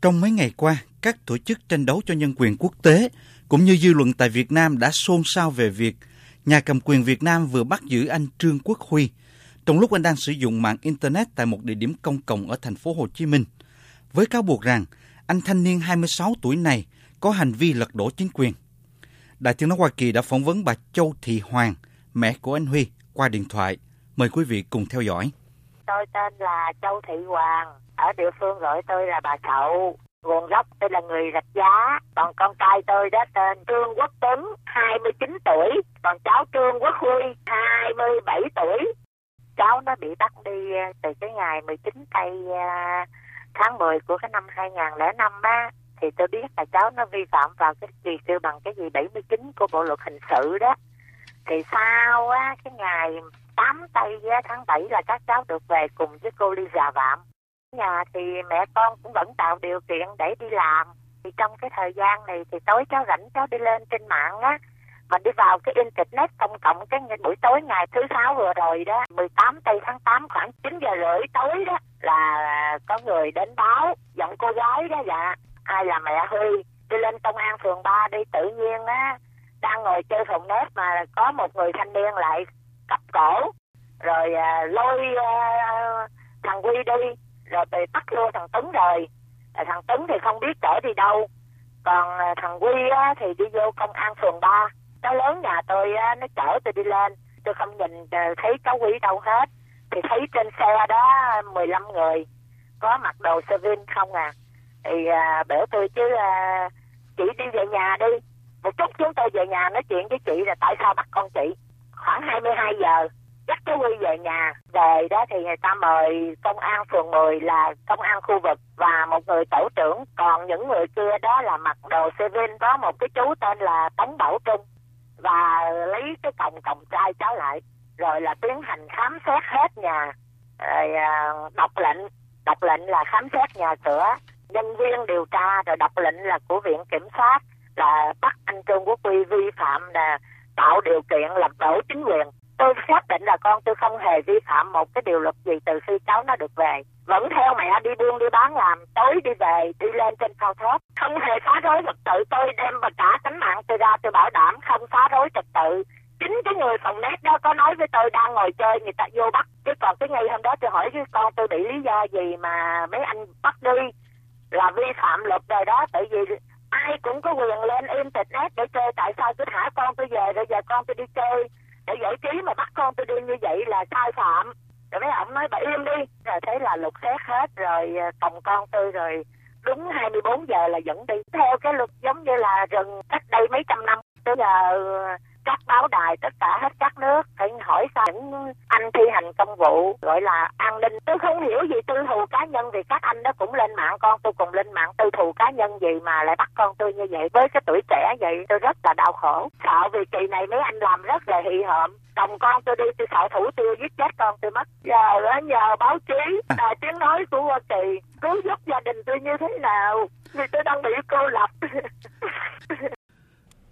Trong mấy ngày qua, các tổ chức tranh đấu cho nhân quyền quốc tế cũng như dư luận tại Việt Nam đã xôn xao về việc nhà cầm quyền Việt Nam vừa bắt giữ anh Trương Quốc Huy trong lúc anh đang sử dụng mạng Internet tại một địa điểm công cộng ở thành phố Hồ Chí Minh, với cáo buộc rằng anh thanh niên 26 tuổi này có hành vi lật đổ chính quyền. Đài Tiếng nói Hoa Kỳ đã phỏng vấn bà Châu Thị Hoàng, mẹ của anh Huy, qua điện thoại. Mời quý vị cùng theo dõi. Tôi tên là Châu Thị Hoàng, ở địa phương gọi tôi là bà Sậu. Nguồn gốc tôi là người Rạch Giá, còn con trai tôi đó tên Trương Quốc Tuấn, 29 tuổi, còn cháu Trương Quốc Huy, 27 tuổi. Cháu nó bị bắt đi từ cái ngày 19 tháng 10 của cái năm 2005 á, thì tôi biết là cháu nó vi phạm vào cái gì kêu bằng cái gì 79 của Bộ luật hình sự đó. Thì sau á, cái ngày 8 tháng 7 là các cháu được về cùng với cô Lisa Vạm. Nhà thì mẹ con cũng vẫn tạo điều kiện để đi làm. Thì trong cái thời gian này thì tối cháu rảnh cháu đi lên trên mạng á, mà đi vào cái internet công cộng cái buổi tối ngày thứ 6 vừa rồi đó, 18 tháng 8 khoảng 9 giờ rưỡi tối đó, là có người đến báo giọng cô gái đó, dạ ai là mẹ Huy, đi lên công an phường 3 đi, tự nhiên á đang ngồi chơi phòng net mà có một người thanh niên lại cặp cổ rồi lôi thằng Huy đi, rồi bị bắt luôn thằng Tuấn rồi. Thằng Tuấn thì không biết chở đi đâu, còn thằng Huy á thì đi vô công an phường 3. Cháu lớn nhà tôi á, nó chở tôi đi lên, tôi không nhìn thấy cháu Huy đâu hết, thì thấy trên xe đó 15 người có mặc đồ sơ vin không à. Thì biểu tôi chứ chị đi về nhà đi một chút, chúng tôi về nhà nói chuyện với chị là tại sao bắt con chị. Khoảng 22 giờ dắt cháu Huy về nhà. Về đó thì người ta mời công an phường 10 là công an khu vực và một người tổ trưởng, còn những người kia đó là mặc đồ sơ vin, có một cái chú tên là Tống Bảo Trung, và lấy cái còng trai cháu lại, rồi là tiến hành khám xét hết nhà, rồi đọc lệnh là khám xét nhà cửa, nhân viên điều tra, rồi đọc lệnh là của viện kiểm soát là bắt anh Trương Quốc Huy vi phạm là tạo điều kiện lật đổ chính quyền. Tôi xác định là con tôi không hề vi phạm một cái điều luật gì từ khi cháu nó được về. Vẫn theo mẹ đi buôn đi bán làm, tối đi về, đi lên trên cao tháp. Không hề phá rối trật tự, tôi đem và cả tánh mạng tôi ra, tôi bảo đảm không phá rối trật tự. Chính cái người phòng net đó có nói với tôi đang ngồi chơi người ta vô bắt. Chứ còn cái ngày hôm đó tôi hỏi với con tôi bị lý do gì mà mấy anh bắt đi, là vi phạm luật rồi đó. Tại vì ai cũng có quyền lên internet để chơi, tại sao cứ thả con tôi về rồi giờ con tôi đi chơi để giải trí mà bắt con tôi đi như vậy là sai phạm. Rồi mấy ông nói bà im đi, rồi thế là lục xét hết rồi còng con tôi, rồi đúng 24 giờ là dẫn đi theo cái luật giống như là rừng cách đây mấy trăm năm. Bây giờ các báo đài tất cả hết các nước phải hỏi sao những anh thi hành công vụ gọi là an ninh. Tôi không hiểu gì tư thù cá nhân, vì các anh đó cũng lên mạng, con tôi cùng lên mạng, tư thù cá nhân gì mà lại bắt con tôi như vậy. Với cái tuổi trẻ vậy tôi rất là đau khổ, sợ vì kỳ này mấy anh làm rất là hị hợm. Chồng con tôi đi, tôi sợ thủ tiêu giết chết con tôi mất. Giờ nhờ báo chí, đài tiếng nói của Hoa Kỳ cứu giúp gia đình tôi như thế nào, vì tôi đang bị cô lập.